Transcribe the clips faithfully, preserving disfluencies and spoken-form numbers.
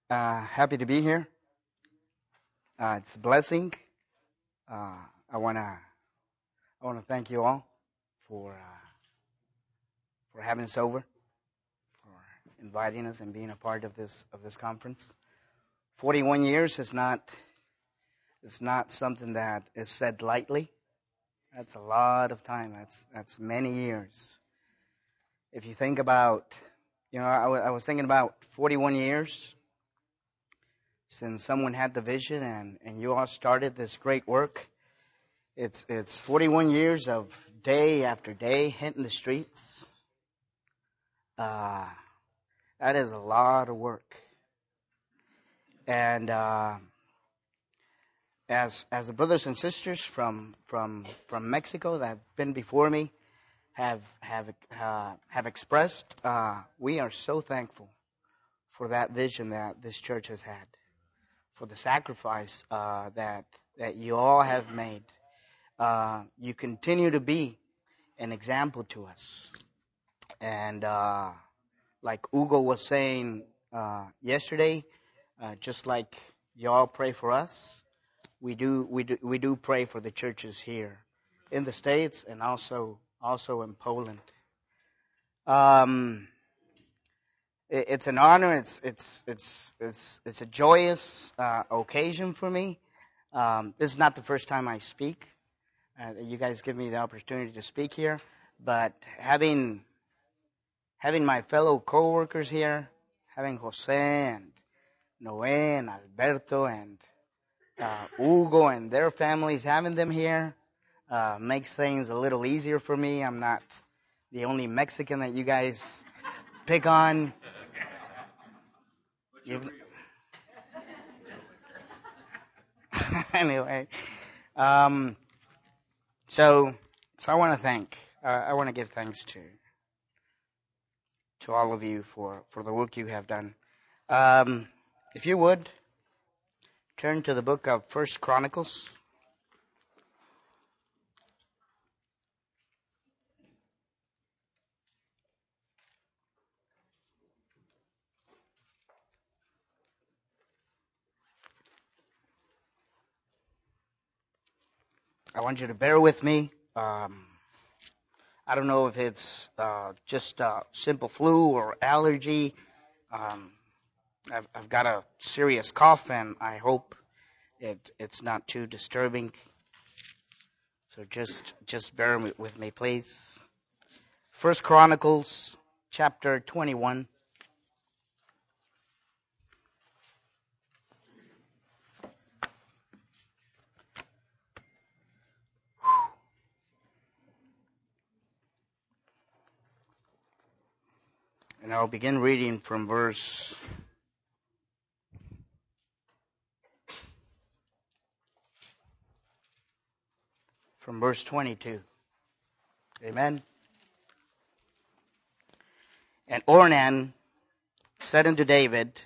Uh, happy to be here. Uh, it's a blessing. Uh, I wanna I wanna thank you all for uh, for having us over, for inviting us and being a part of this of this conference. Forty-one years is not is not something that is said lightly. That's a lot of time. That's that's many years. If you think about, you know, I, w- I was thinking about forty-one years since someone had the vision and and you all started this great work. It's it's forty-one years of day after day hitting the streets. Uh, that is a lot of work. And uh, as as the brothers and sisters from from from Mexico that have been before me have have uh, have expressed, uh, we are so thankful for that vision that this church has had, for the sacrifice uh, that that you all have made. Uh, you continue to be an example to us. And uh, like Ugo was saying uh, yesterday, uh, just like y'all pray for us, we do we do we do pray for the churches here in the States and also also in Poland. Um, it, it's an honor. It's it's it's it's it's a joyous uh, occasion for me. Um, this is not the first time I speak. Uh, you guys give me the opportunity to speak here, but having having my fellow co-workers here, having Jose and Noé and Alberto and uh, Hugo and their families, having them here uh, makes things a little easier for me. I'm not the only Mexican that you guys pick on. You've... anyway, um, so so I want to thank, uh, I want to give thanks to to all of you for, for the work you have done. Um, if you would, turn to the book of First Chronicles. I want you to bear with me. Um, I don't know if it's uh, just a simple flu or allergy. Um, I've, I've got a serious cough, and I hope it it's not too disturbing. So just just bear with me, please. First Chronicles, chapter twenty-one. And I'll begin reading from verse from verse twenty-two. Amen. And Ornan said unto David,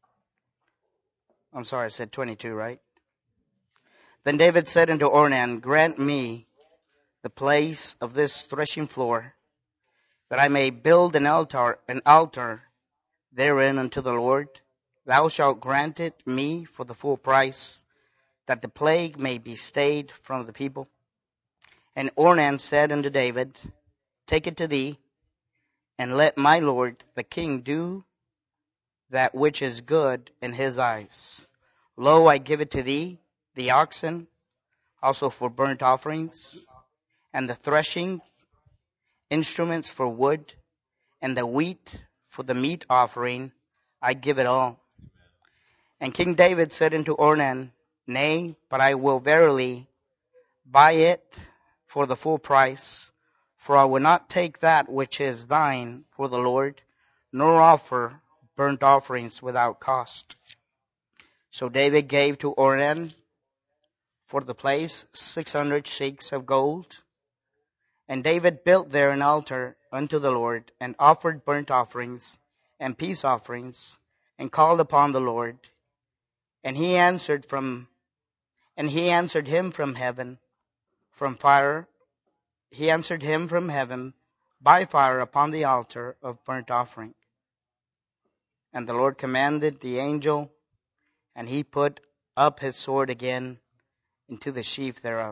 I'm sorry, I said twenty-two, right? Then David said unto Ornan, grant me the place of this threshing floor, that I may build an altar, an altar therein unto the Lord. Thou shalt grant it me for the full price, that the plague may be stayed from the people. And Ornan said unto David, take it to thee, and let my lord the king do that which is good in his eyes. Lo, I give it to thee, the oxen, also for burnt offerings, and the threshing instruments for wood, and the wheat for the meat offering, I give it all. And King David said unto Ornan, nay, but I will verily buy it for the full price, for I will not take that which is thine for the Lord, nor offer burnt offerings without cost. So David gave to Ornan for the place six hundred shekels of gold. And David built there an altar unto the Lord, and offered burnt offerings and peace offerings, and called upon the Lord. And he answered from, and he answered him from heaven, from fire. He answered him from heaven by fire upon the altar of burnt offering. And the Lord commanded the angel, and he put up his sword again into the sheath thereof.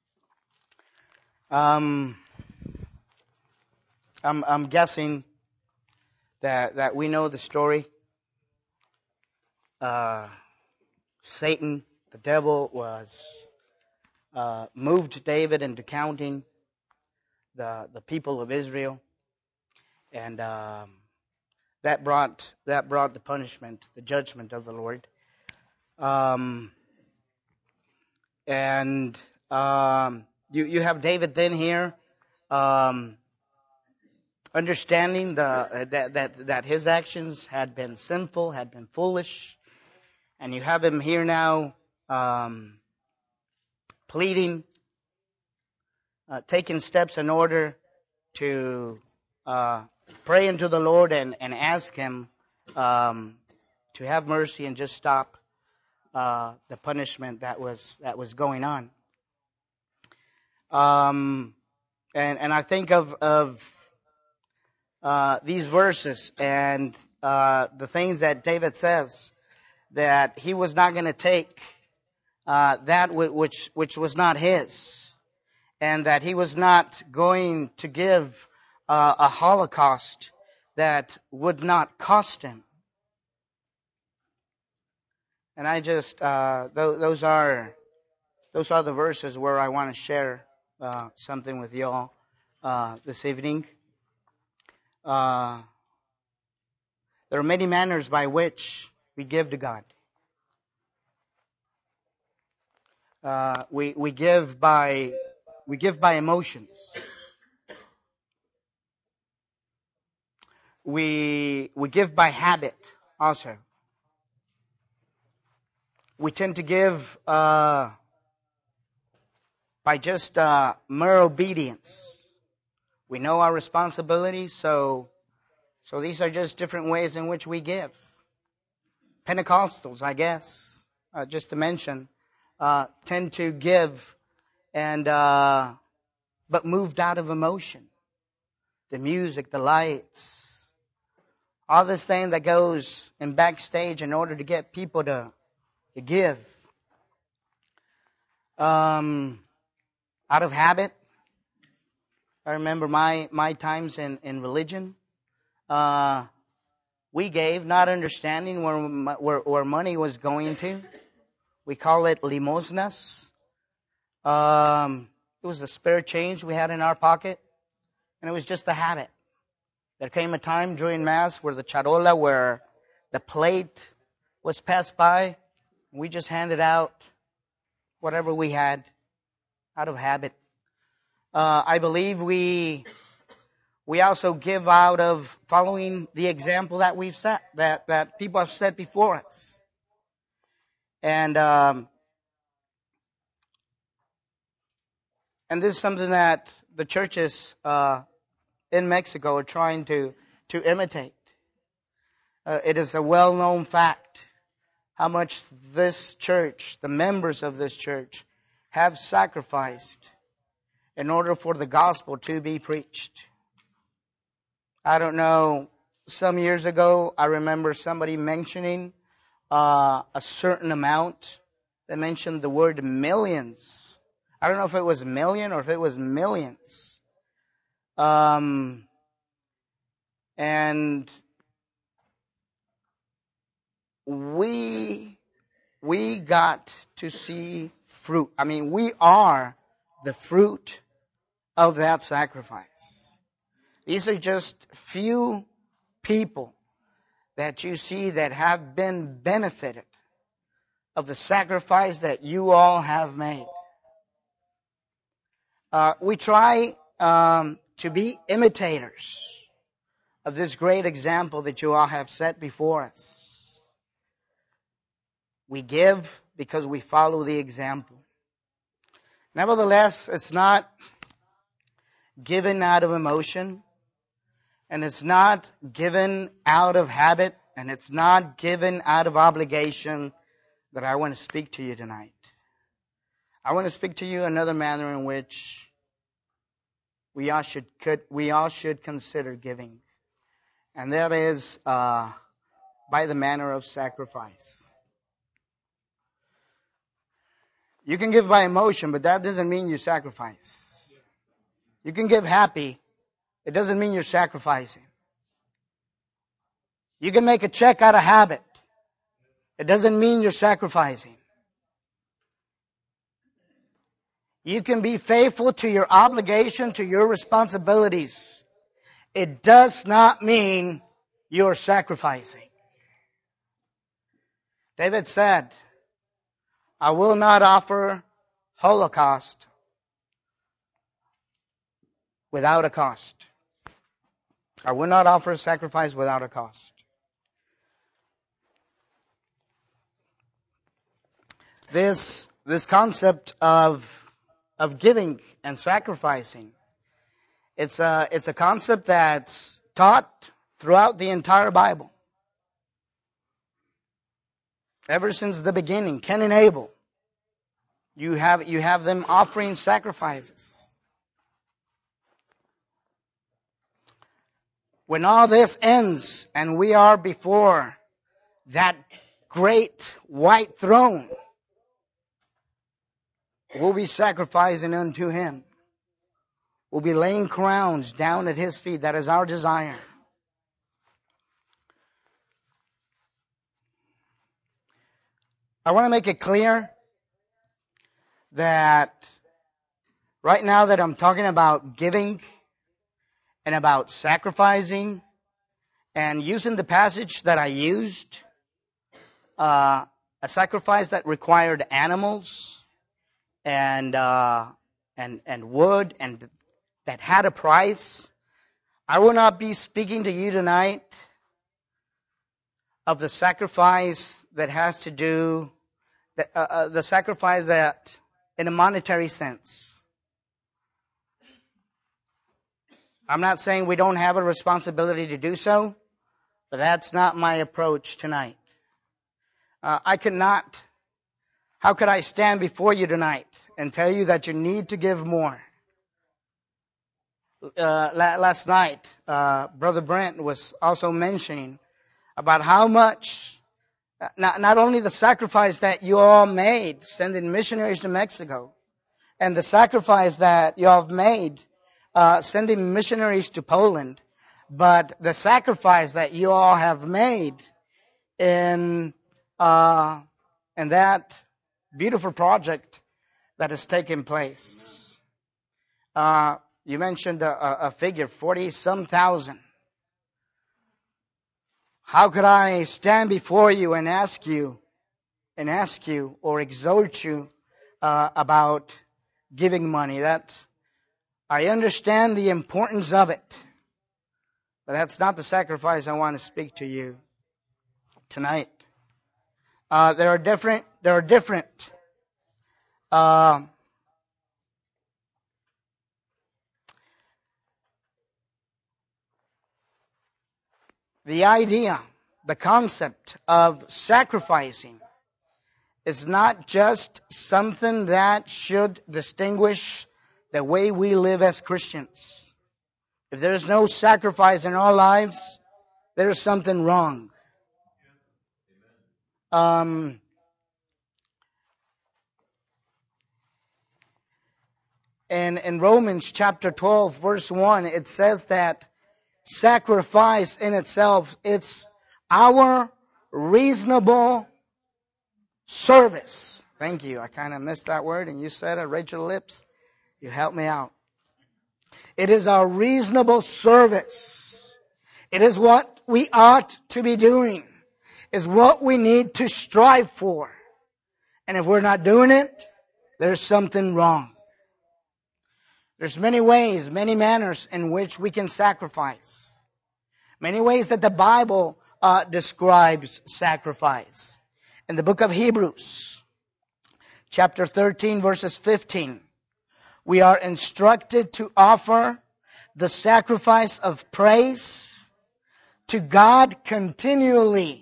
Um, I'm, I'm guessing that, that we know the story. Uh, Satan, the devil, was uh, moved David into counting the the people of Israel, and um, that brought that brought the punishment, the judgment of the Lord. Um, and um, you you have David then here, um, understanding the uh, that that that his actions had been sinful, had been foolish, and you have him here now um, pleading, uh, taking steps in order to uh, pray unto the Lord and and ask Him um, to have mercy and just stop uh, the punishment that was that was going on. Um, and and I think of of uh, these verses and uh, the things that David says, that he was not going to take uh, that which which was not his, and that he was not going to give uh, a holocaust that would not cost him. And I just uh, th- those are those are the verses where I want to share uh, something with y'all uh, this evening. Uh, there are many manners by which we give to God. Uh, we we give by we give by emotions. We we give by habit also. We tend to give uh, by just uh, mere obedience. We know our responsibilities, so so these are just different ways in which we give. Pentecostals, I guess, uh, just to mention, uh, tend to give and uh, but moved out of emotion. The music, the lights, all this thing that goes in backstage in order to get people to, to give. Um, out of habit. I remember my, my times in, in religion. Uh, we gave, not understanding where, where, where money was going to. We call it limosnas. Um, it was a spare change we had in our pocket, and it was just a habit. There came a time during Mass where the charola, where the plate was passed by, and we just handed out whatever we had out of habit. Uh, I believe we we also give out of following the example that we've set, that, that people have set before us. And um, and this is something that the churches uh, in Mexico are trying to, to imitate. Uh, it is a well-known fact how much this church, the members of this church, have sacrificed in order for the gospel to be preached. I don't know, some years ago, I remember somebody mentioning uh, a certain amount. They mentioned the word millions. I don't know if it was a million or if it was millions. Um, and we we got to see fruit. I mean, we are the fruit of that sacrifice. These are just few people that you see that have been benefited of the sacrifice that you all have made. Uh, we try um, to be imitators of this great example that you all have set before us. We give because we follow the example. Nevertheless, it's not given out of emotion, and it's not given out of habit, and it's not given out of obligation that I want to speak to you tonight. I want to speak to you another manner in which we all should could, we all should consider giving, and that is uh, by the manner of sacrifice. You can give by emotion, but that doesn't mean you sacrifice. You can give happy. It doesn't mean you're sacrificing. You can make a check out of habit. It doesn't mean you're sacrificing. You can be faithful to your obligation, to your responsibilities. It does not mean you're sacrificing. David said, I will not offer holocaust without a cost. I will not offer a sacrifice without a cost. This, this concept of, of giving and sacrificing, it's a, it's a concept that's taught throughout the entire Bible. Ever since the beginning, Cain and Abel, you have, you have them offering sacrifices. When all this ends and we are before that great white throne, we'll be sacrificing unto Him. We'll be laying crowns down at His feet. That is our desire. I want to make it clear that right now that I'm talking about giving and about sacrificing and using the passage that I used, uh, a sacrifice that required animals and uh, and and wood and that had a price. I will not be speaking to you tonight of the sacrifice that has to do the, uh, uh, the sacrifice that in a monetary sense. I'm not saying we don't have a responsibility to do so, but that's not my approach tonight. Uh, I cannot, how could I stand before you tonight and tell you that you need to give more? Uh, la- last night, uh, Brother Brent was also mentioning about how much, uh, not, not only the sacrifice that you all made sending missionaries to Mexico, and the sacrifice that you all have made uh, sending missionaries to Poland, but the sacrifice that you all have made in uh, in that beautiful project that has taken place. Uh, you mentioned a, a figure, forty some thousand. How could I stand before you and ask you, and ask you or exhort you uh, about giving money? That I understand the importance of it, but that's not the sacrifice I want to speak to you tonight. Uh, there are different. There are different. Uh, the idea, the concept of sacrificing is not just something that should distinguish the way we live as Christians. If there is no sacrifice in our lives, there is something wrong. Um, and in Romans chapter twelve, verse one, it says that sacrifice in itself, it's our reasonable service. Thank you. I kind of missed that word, and you said it, Rachel Lips. You helped me out. It is our reasonable service. It is what we ought to be doing. Is what we need to strive for. And if we're not doing it, there's something wrong. There's many ways, many manners in which we can sacrifice. Many ways that the Bible uh, describes sacrifice. In the book of Hebrews, chapter thirteen, verses fifteen, we are instructed to offer the sacrifice of praise to God continually.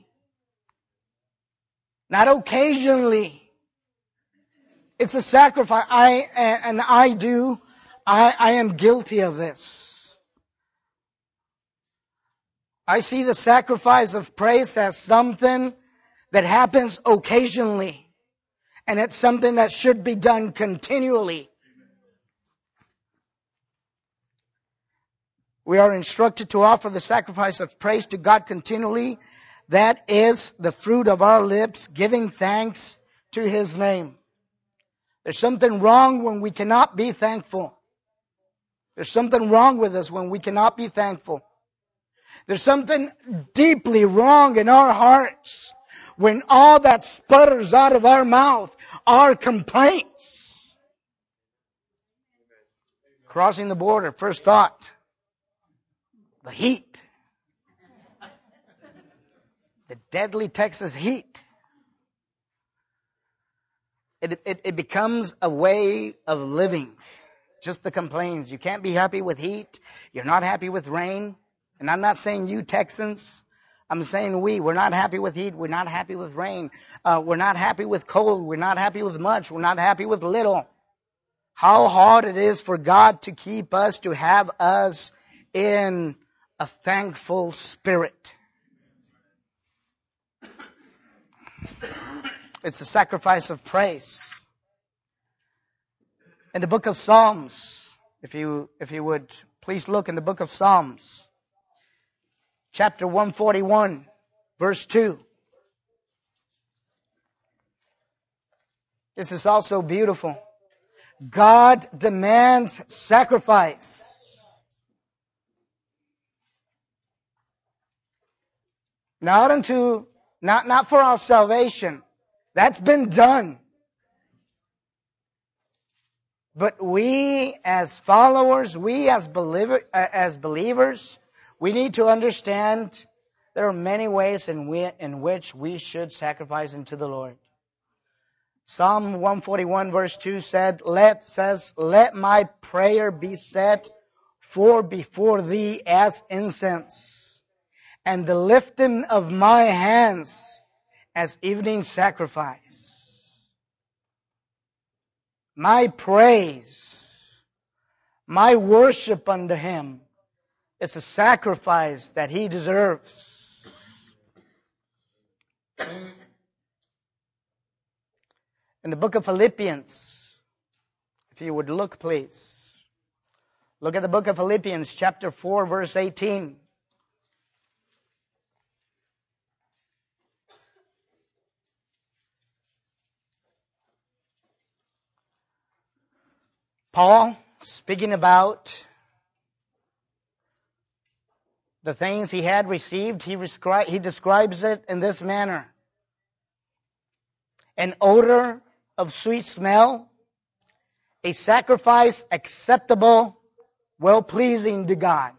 Not occasionally. It's a sacrifice. I, and I do, I, I am guilty of this. I see the sacrifice of praise as something that happens occasionally. And it's something that should be done continually. We are instructed to offer the sacrifice of praise to God continually. That is the fruit of our lips, giving thanks to His name. There's something wrong when we cannot be thankful. There's something wrong with us when we cannot be thankful. There's something deeply wrong in our hearts when all that sputters out of our mouth are complaints. Crossing the border, first thought, the heat. The deadly Texas heat. It, it, it becomes a way of living. Just the complaints. You can't be happy with heat. You're not happy with rain. And I'm not saying you Texans. I'm saying we. We're not happy with heat. We're not happy with rain. Uh, we're not happy with cold. We're not happy with much. We're not happy with little. How hard it is for God to keep us, to have us in a thankful spirit. It's a sacrifice of praise. In the book of Psalms, if you, if you would please look in the book of Psalms, chapter one forty-one, verse two. This is also beautiful. God demands sacrifice. Not unto, not, not for our salvation. That's been done. But we as followers, we as believer, as believers, we need to understand there are many ways in, we, in which we should sacrifice unto the Lord. Psalm one forty-one verse two said, let, says, let my prayer be set for before thee as incense, and the lifting of my hands as evening sacrifice. My praise, my worship unto Him is a sacrifice that He deserves. In the book of Philippians, if you would look please. Look at the book of Philippians chapter four verse eighteen. Paul, speaking about the things he had received, he, rescri- he describes it in this manner. An odor of sweet smell, a sacrifice acceptable, well-pleasing to God.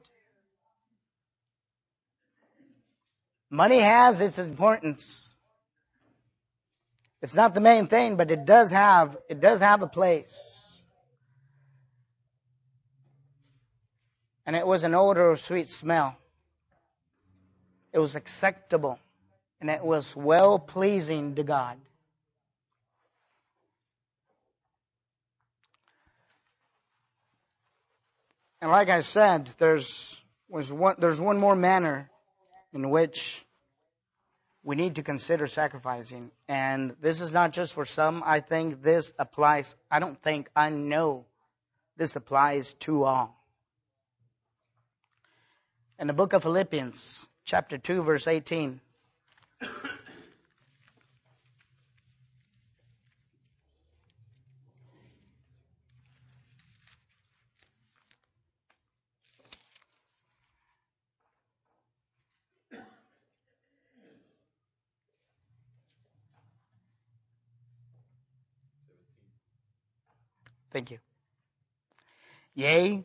Money has its importance. It's not the main thing, but it does have, it does have a place. And it was an odor of sweet smell. It was acceptable. And it was well-pleasing to God. And like I said, there's was one there's one more manner in which we need to consider sacrificing. And this is not just for some. I think this applies, I don't think, I know this applies to all. In the book of Philippians, chapter two, verse eighteen. Thank you. Yea,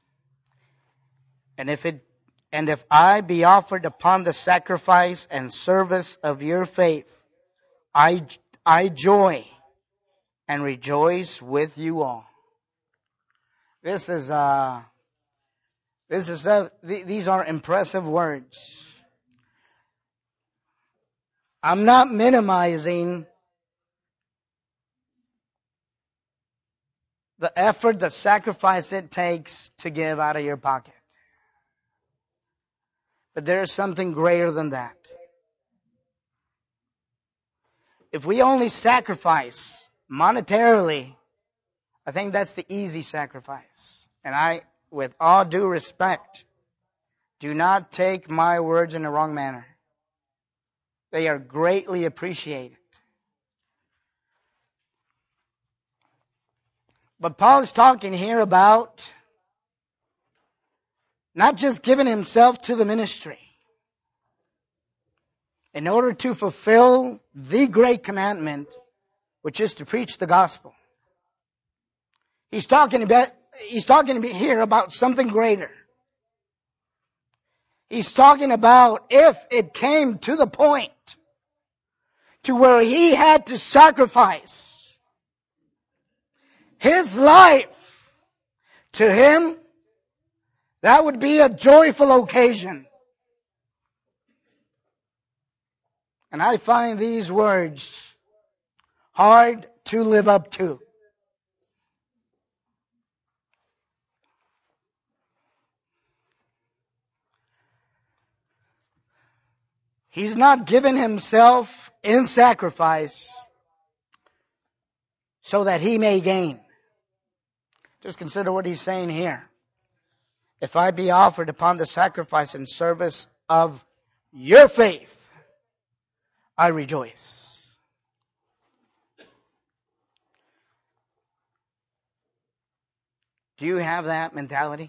and if it and if I be offered upon the sacrifice and service of your faith, I I joy and rejoice with you all. This is uh this is a, th- these are impressive words. I'm not minimizing the effort, the sacrifice it takes to give out of your pocket. But there is something greater than that. If we only sacrifice monetarily, I think that's the easy sacrifice. And I, with all due respect, do not take my words in the wrong manner. They are greatly appreciated. But Paul is talking here about not just giving himself to the ministry in order to fulfill the great commandment, which is to preach the gospel. He's talking about, he's talking here about something greater. He's talking about if it came to the point to where he had to sacrifice his life to him, that would be a joyful occasion. And I find these words hard to live up to. He's not given himself in sacrifice so that he may gain. Just consider what he's saying here. If I be offered upon the sacrifice and service of your faith, I rejoice. Do you have that mentality?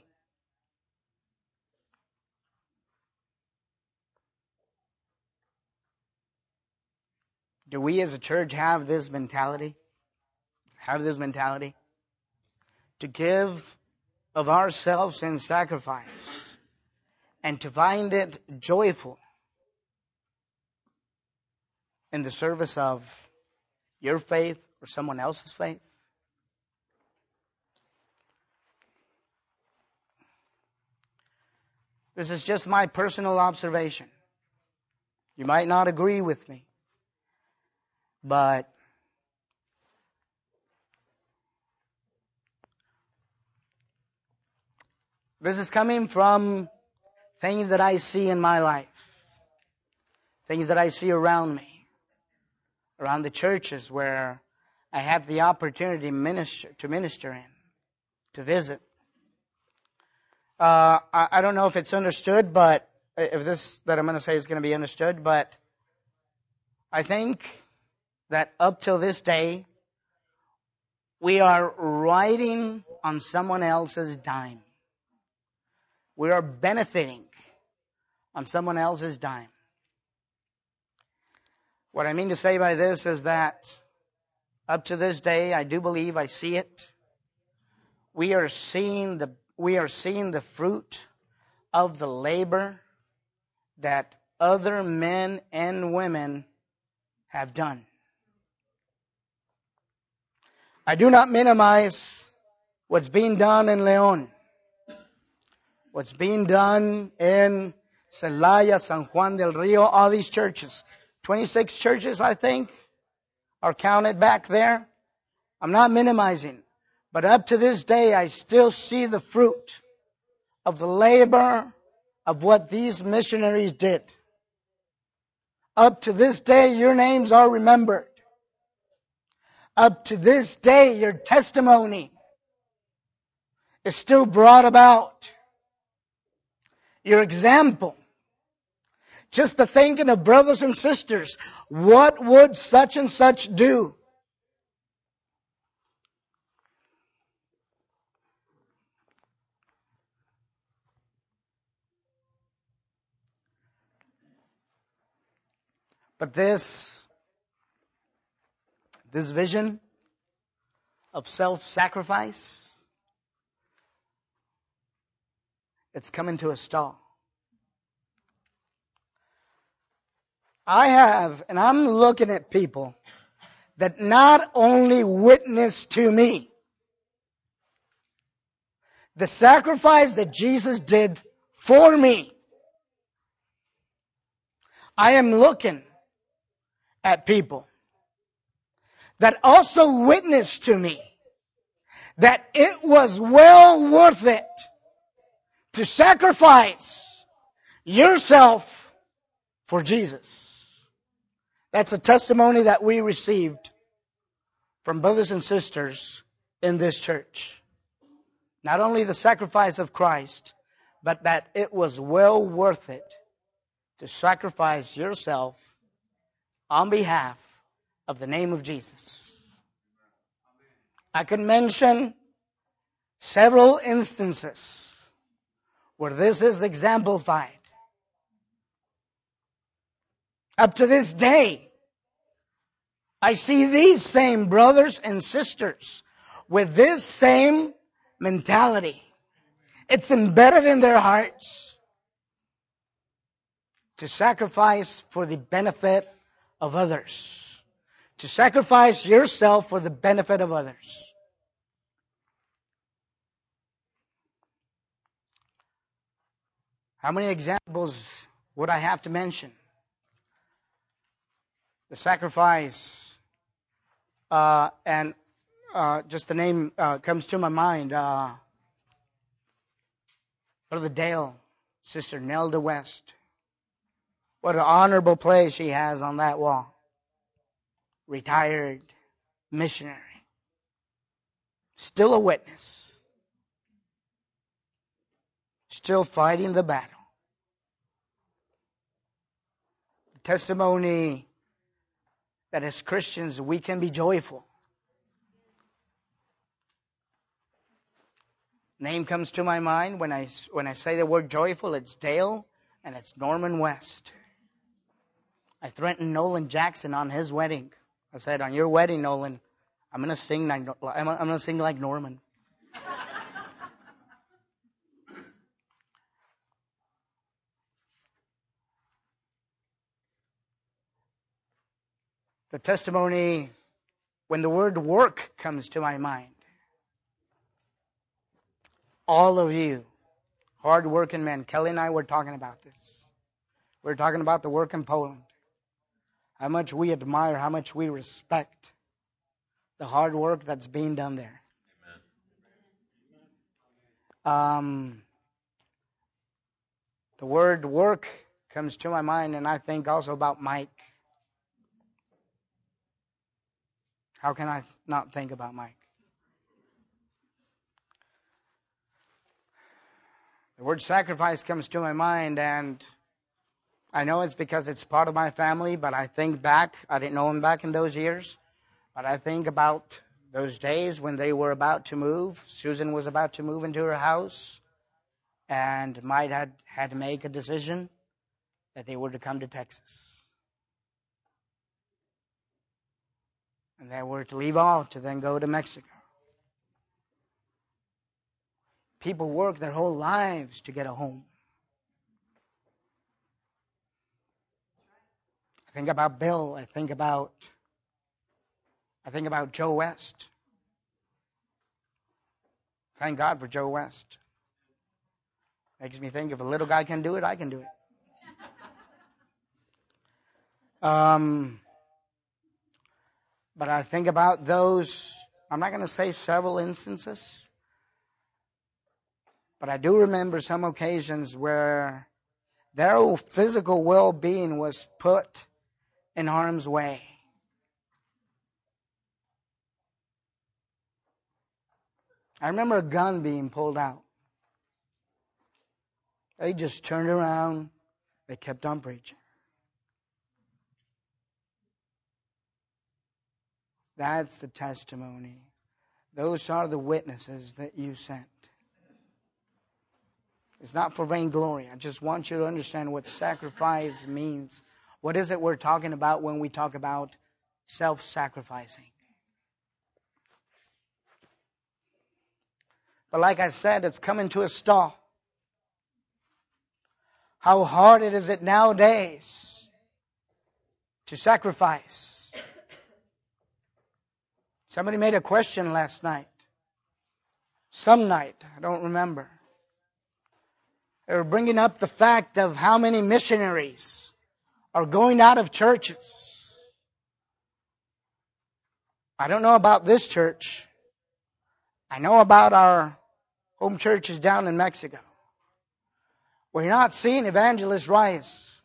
Do we as a church have this mentality? Have this mentality? To give of ourselves in sacrifice and to find it joyful in the service of your faith or someone else's faith? This is just my personal observation. You might not agree with me, but this is coming from things that I see in my life, things that I see around me, around the churches where I have the opportunity to minister, to minister in, to visit. Uh, I, I don't know if it's understood, but if this that I'm going to say is going to be understood, but I think that up till this day, we are riding on someone else's dime. We are benefiting on someone else's dime. What I mean to say by this is that up to this day, I do believe I see it. We are seeing the we are seeing the fruit of the labor that other men and women have done. I do not minimize what's being done in León, what's being done in Celaya, San Juan del Rio, all these churches. twenty-six churches, I think, are counted back there. I'm not minimizing. But up to this day, I still see the fruit of the labor of what these missionaries did. Up to this day, your names are remembered. Up to this day, your testimony is still brought about. Your example. Just the thinking of brothers and sisters, what would such and such do? But this, this vision of self-sacrifice, it's coming to a stall. I have, and I'm looking at people that not only witness to me the sacrifice that Jesus did for me. I am looking at people that also witnessed to me that it was well worth it to sacrifice yourself for Jesus. That's a testimony that we received from brothers and sisters in this church. Not only the sacrifice of Christ, but that it was well worth it to sacrifice yourself on behalf of the name of Jesus. I could mention several instances where this is exemplified. Up to this day, I see these same brothers and sisters with this same mentality. It's embedded in their hearts to sacrifice for the benefit of others. To sacrifice yourself for the benefit of others. How many examples would I have to mention? The sacrifice, uh, and uh, just the name uh, comes to my mind. Uh, Brother Dale, Sister Nelda West. What an honorable place she has on that wall. Retired missionary. Still a witness. Still fighting the battle. Testimony that as Christians we can be joyful. Name comes to my mind when I, when I say the word joyful. It's Dale and it's Norman West. I threatened Nolan Jackson on his wedding. I said, on your wedding, Nolan, I'm going to sing like, I'm going to sing like Norman. The testimony, when the word work comes to my mind. All of you, hard-working men. Kelly and I were talking about this. We were talking about the work in Poland. How much we admire, how much we respect the hard work that's being done there. Um, the word work comes to my mind, and I think also about Mike. How can I not think about Mike? The word sacrifice comes to my mind, and I know it's because it's part of my family, but I think back, I didn't know him back in those years, but I think about those days when they were about to move. Susan was about to move into her house, and Mike had, had to make a decision that they were to come to Texas. And they were to leave off to then go to Mexico. People work their whole lives to get a home. I think about Bill. I think about I think about Joe West. Thank God for Joe West. Makes me think if a little guy can do it, I can do it. Um, but I think about those, I'm not going to say several instances, but I do remember some occasions where their physical well-being was put in harm's way. I remember a gun being pulled out. They just turned around. They kept on preaching. That's the testimony. Those are the witnesses that you sent. It's not for vainglory. I just want you to understand what sacrifice means. What is it we're talking about when we talk about self-sacrificing? But like I said, it's coming to a stall. How hard it is it nowadays to sacrifice. Somebody made a question last night. Some night, I don't remember. They were bringing up the fact of how many missionaries are going out of churches. I don't know about this church. I know about our home churches down in Mexico, We're not seeing evangelists rise.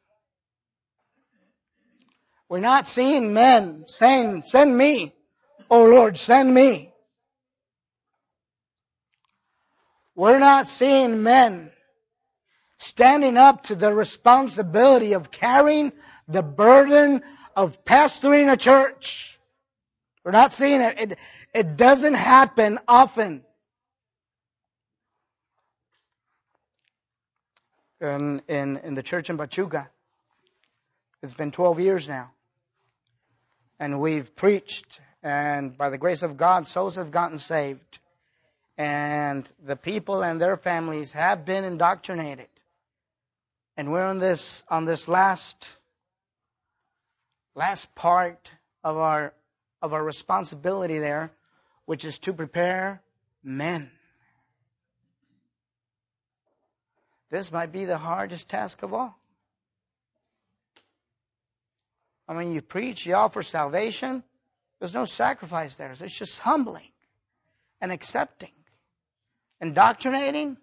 We're not seeing men saying, send me. Oh Lord, send me. We're not seeing men standing up to the responsibility of carrying the burden of pastoring a church. We're not seeing it. It, it doesn't happen often. In, in, in the church in Pachuca, it's been twelve years now. And we've preached, and by the grace of God, souls have gotten saved. And the people and their families have been indoctrinated. And we're on this on this last last part of our of our responsibility there, which is to prepare men. This might be the hardest task of all. I mean, you preach, you offer salvation. There's no sacrifice there. It's just humbling and accepting. Indoctrinating.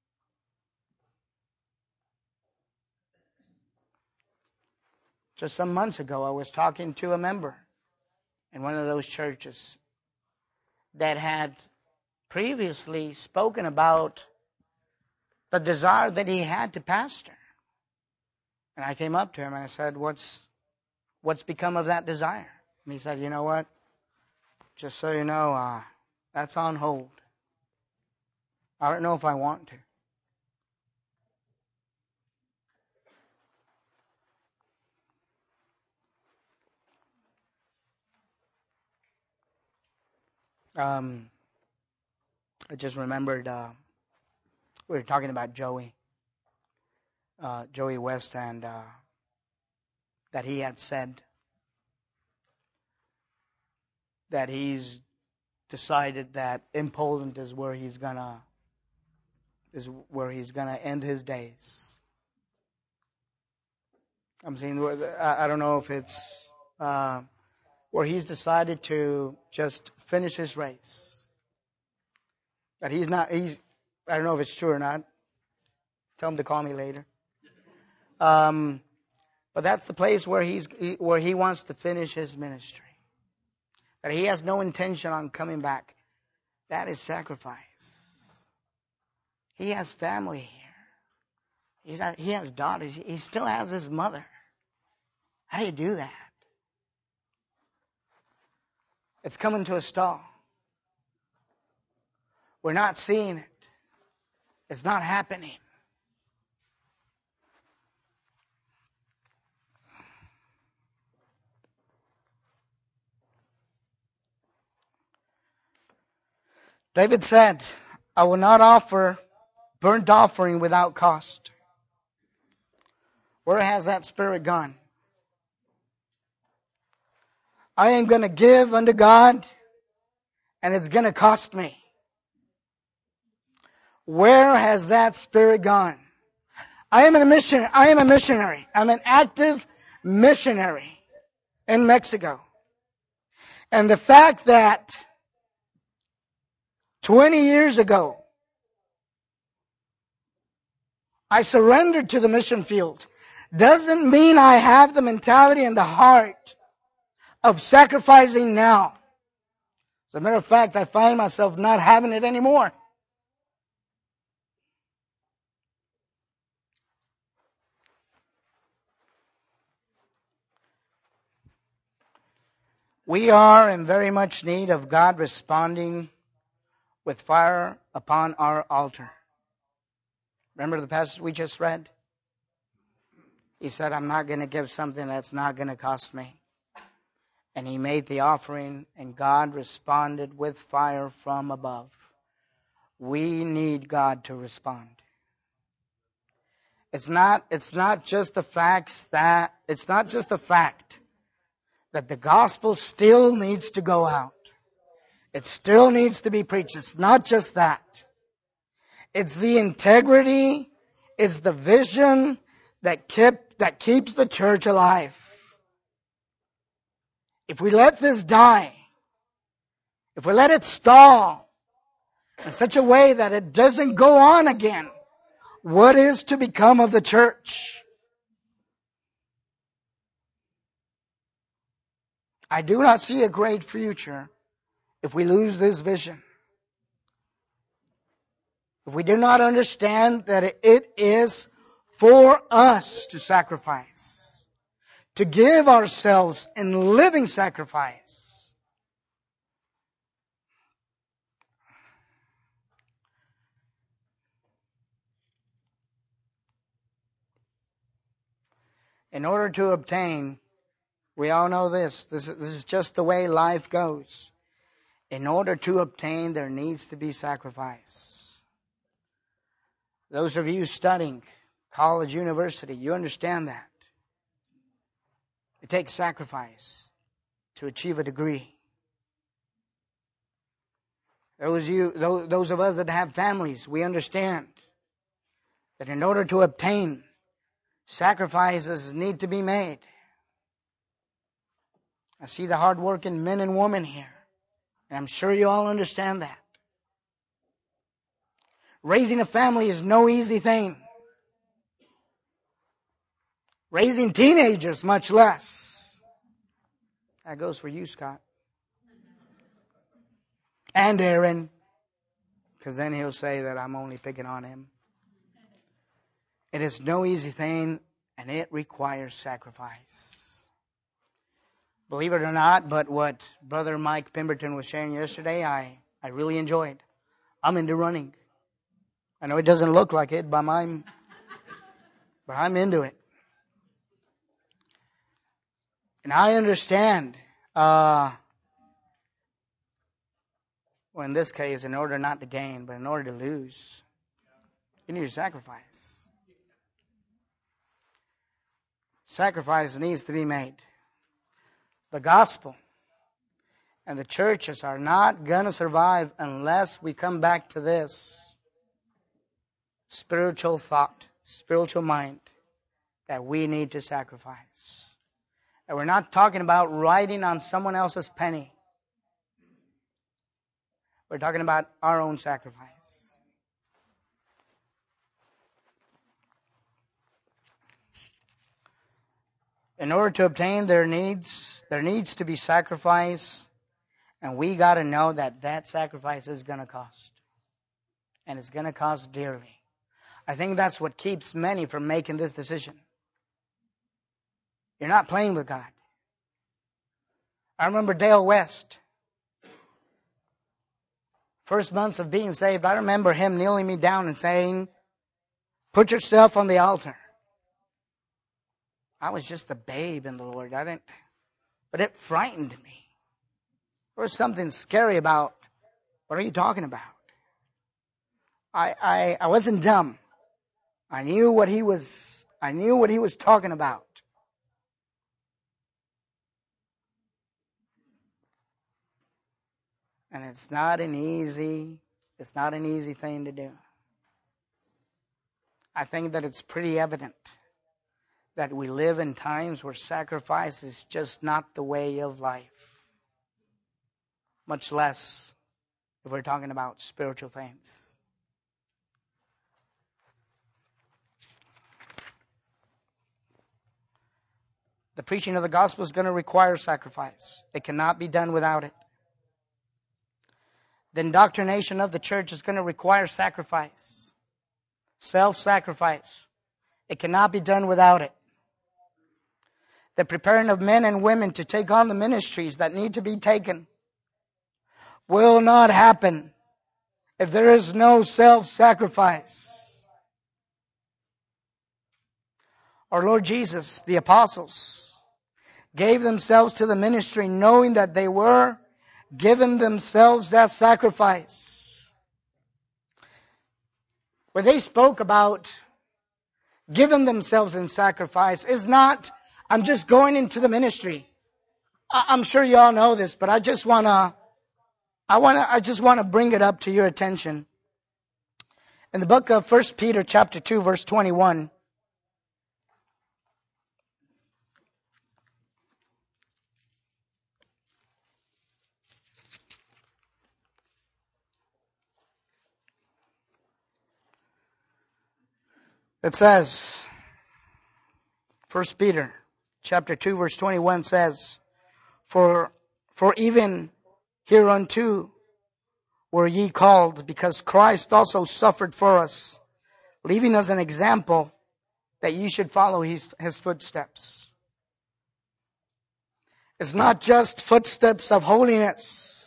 Just some months ago, I was talking to a member in one of those churches that had previously spoken about the desire that he had to pastor. And I came up to him and I said, what's what's become of that desire? And he said, you know what? Just so you know, uh, that's on hold. I don't know if I want to. Um, I just remembered uh, we were talking about Joey, uh, Joey West, and uh, that he had said that he's decided that in Poland is where he's gonna is where he's gonna end his days. I'm saying I don't know if it's uh, where he's decided to just finish his race. That he's not he's I don't know if it's true or not. Tell him to call me later. Um, but that's the place where he's where he wants to finish his ministry. That he has no intention on coming back. That is sacrifice. He has family here. He's not, he has daughters. He still has his mother. How do you do that? It's coming to a stall. We're not seeing it. It's not happening. David said, I will not offer burnt offering without cost. Where has that spirit gone? I am going to give unto God, and it's going to cost me. Where has that spirit gone? I am a missionary. I am a missionary. I'm an active missionary in Mexico. And the fact that twenty years ago, I surrendered to the mission field doesn't mean I have the mentality and the heart of sacrificing now. As a matter of fact, I find myself not having it anymore. We are in very much need of God responding with fire upon our altar. Remember the passage we just read? He said, I'm not going to give something that's not going to cost me. And he made the offering, and God responded with fire from above. We need God to respond. It's not, it's not just the facts that, it's not just the fact that the gospel still needs to go out. It still needs to be preached. It's not just that. It's the integrity, it's the vision that kept, that keeps the church alive. If we let this die, if we let it stall in such a way that it doesn't go on again, What is to become of the church? I do not see a great future if we lose this vision. If we do not understand that it is for us to sacrifice, to give ourselves in living sacrifice. In order to obtain, we all know this, this, this is just the way life goes. In order to obtain, there needs to be sacrifice. Those of you studying college, university, you understand that. It takes sacrifice to achieve a degree. Those you, those, those of us that have families, we understand that in order to obtain, sacrifices need to be made. I see the hard-working men and women here, and I'm sure you all understand that. Raising a family is no easy thing. Raising teenagers, much less. That goes for you, Scott. And Aaron, because then he'll say that I'm only picking on him. It is no easy thing, and it requires sacrifice. Believe it or not, but what Brother Mike Pemberton was sharing yesterday, I, I really enjoyed. I'm into running. I know it doesn't look like it, but I'm, but I'm into it. And I understand, uh, well, in this case, in order not to gain, but in order to lose, you need to sacrifice. Sacrifice needs to be made. The gospel and the churches are not going to survive unless we come back to this spiritual thought, spiritual mind, that we need to sacrifice. And we're not talking about riding on someone else's penny. We're talking about our own sacrifice. In order to obtain their needs, there needs to be sacrifice, and we got to know that that sacrifice is going to cost. And it's going to cost dearly. I think that's what keeps many from making this decision. You're not playing with God. I remember Dale West. First months of being saved, I remember him kneeling me down and saying, "Put yourself on the altar." I was just a babe in the Lord. I didn't, but it frightened me. There was something scary about, what are you talking about? I, I, I wasn't dumb. I knew what he was, I knew what he was talking about. And it's not an easy, it's not an easy thing to do. I think that it's pretty evident that we live in times where sacrifice is just not the way of life. Much less if we're talking about spiritual things. The preaching of the gospel is going to require sacrifice. It cannot be done without it. The indoctrination of the church is going to require sacrifice. Self-sacrifice. It cannot be done without it. The preparing of men and women to take on the ministries that need to be taken will not happen if there is no self-sacrifice. Our Lord Jesus, the apostles, gave themselves to the ministry knowing that they were given themselves as sacrifice. When they spoke about giving themselves in sacrifice, is not, I'm just going into the ministry. I'm sure you all know this, but I just want to, I want to, I just want to bring it up to your attention. In the book of First Peter chapter two, verse twenty-one, It says, First Peter chapter two verse twenty-one says, For, for even hereunto were ye called, because Christ also suffered for us, leaving us an example that ye should follow his, his footsteps. It's not just footsteps of holiness.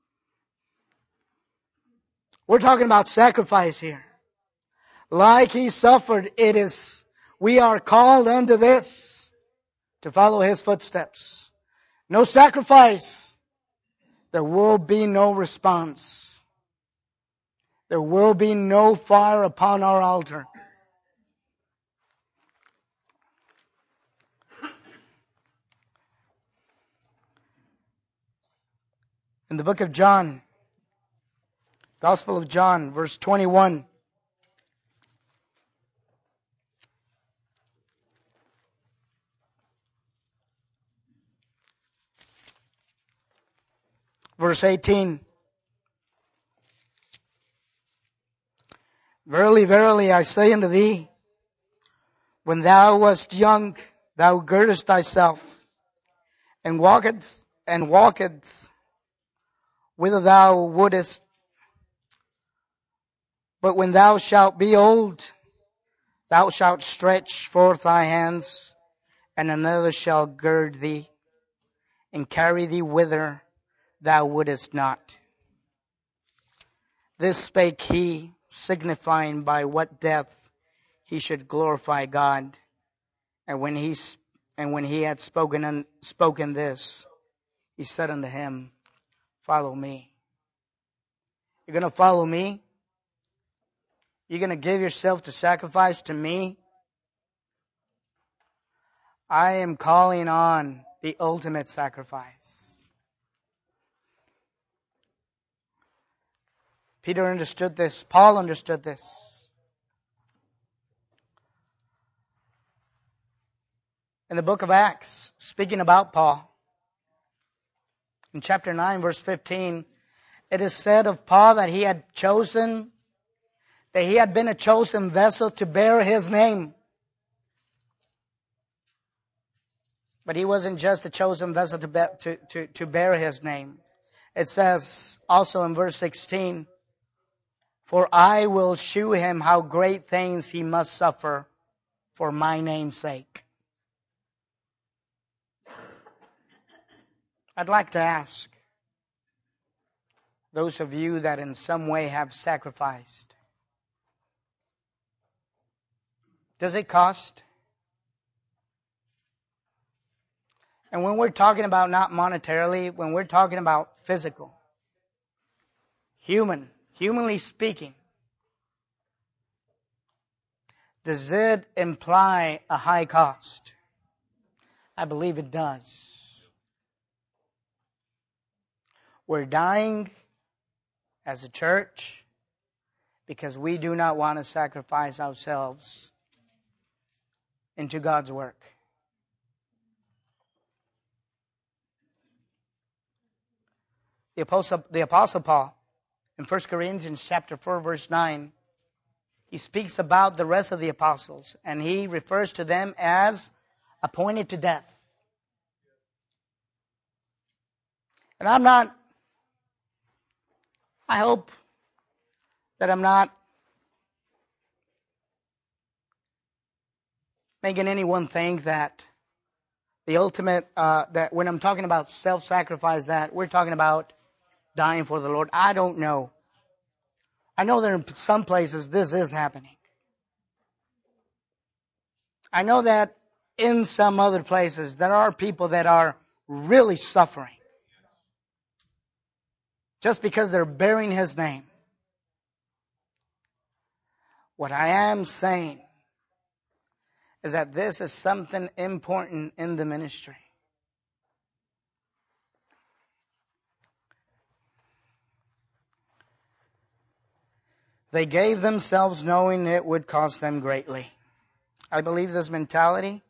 We're talking about sacrifice here. Like he suffered, it is, we are called unto this, to follow his footsteps. No sacrifice, there will be no response. There will be no fire upon our altar. In the book of John, Gospel of John, verse twenty-one. Verse eighteen. Verily, verily, I say unto thee, when thou wast young, thou girdest thyself, and walkedst, and walkedst whither thou wouldest. But when thou shalt be old, thou shalt stretch forth thy hands, and another shall gird thee, and carry thee whither thou wouldest not. This spake he, signifying by what death he should glorify God. And when he and when he had spoken spoken this, he said unto him, Follow me. You're going to follow me? You're going to give yourself to sacrifice to me? I am calling on the ultimate sacrifice. Peter understood this. Paul understood this. In the book of Acts, speaking about Paul, in chapter nine, verse fifteen, it is said of Paul that he had chosen, that he had been a chosen vessel to bear his name. But he wasn't just a chosen vessel to, be, to, to, to bear his name. It says also in verse sixteen, For I will shew him how great things he must suffer for my name's sake. I'd like to ask those of you that in some way have sacrificed, does it cost? And when we're talking about not monetarily, when we're talking about physical, human, humanly speaking, does it imply a high cost? I believe it does. We're dying as a church because we do not want to sacrifice ourselves into God's work. The Apostle, the Apostle Paul, in First Corinthians chapter four, verse nine, he speaks about the rest of the apostles, and he refers to them as appointed to death. And I'm not, I hope that I'm not making anyone think that the ultimate, uh, that when I'm talking about self-sacrifice, that we're talking about dying for the Lord. I don't know. I know that in some places this is happening. I know that in some other places there are people that are really suffering just because they're bearing His name. What I am saying is that this is something important in the ministry. They gave themselves knowing it would cost them greatly. I believe this mentality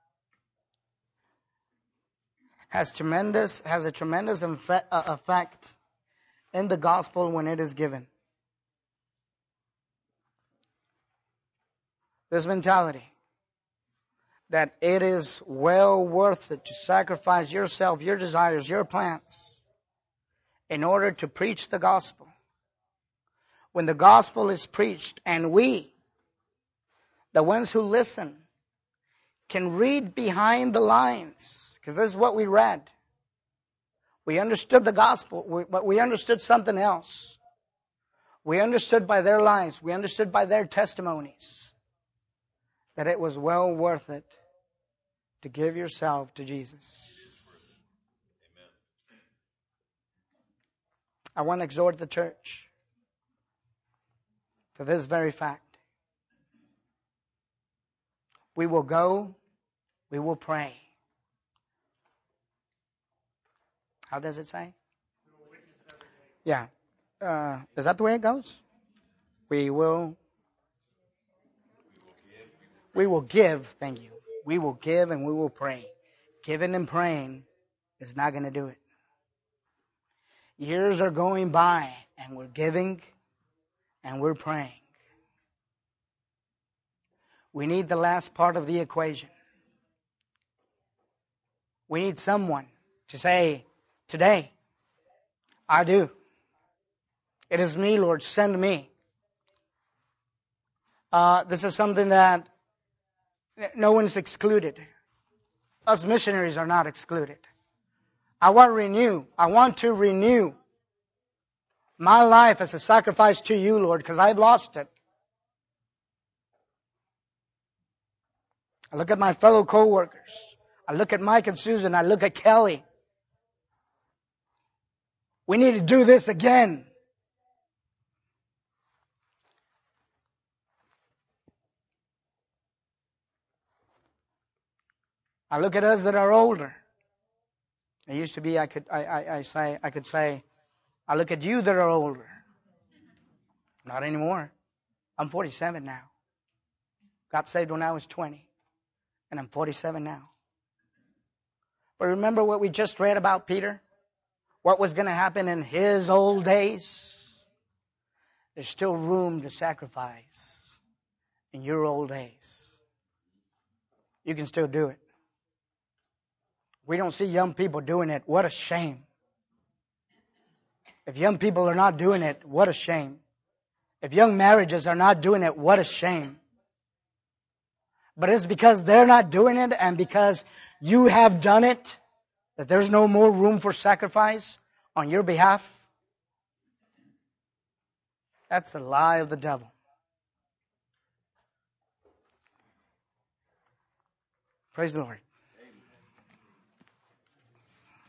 has tremendous, has a tremendous effect in the gospel when it is given. this mentality that it is well worth it to sacrifice yourself, your desires, your plans in order to preach the gospel. When the gospel is preached and we, the ones who listen, can read behind the lines, because this is what we read. We understood the gospel, but we understood something else. We understood by their lives, we understood by their testimonies, that it was well worth it to give yourself to Jesus. Amen. I want to exhort the church for this very fact. We will go, we will pray. How does it say? Yeah. Uh, is that the way it goes? We will. We will give, thank you. We will give and we will pray. Giving and praying is not going to do it. Years are going by and we're giving and we're praying. We need the last part of the equation. We need someone to say, today, I do. It is me, Lord, send me. Uh, this is something that no one's excluded. Us missionaries are not excluded. I want to renew. I want to renew my life as a sacrifice to you, Lord, because I've lost it. I look at my fellow co-workers. I look at Mike and Susan. I look at Kelly. We need to do this again. I look at us that are older. It used to be I could I, I, I say I could say, I look at you that are older. Not anymore. I'm forty-seven now. Got saved when I was twenty. And I'm forty-seven now. But remember what we just read about Peter? What was going to happen in his old days? There's still room to sacrifice in your old days. You can still do it. We don't see young people doing it. What a shame. If young people are not doing it, what a shame. If young marriages are not doing it, what a shame. But it's because they're not doing it and because you have done it that there's no more room for sacrifice on your behalf. That's the lie of the devil. Praise the Lord.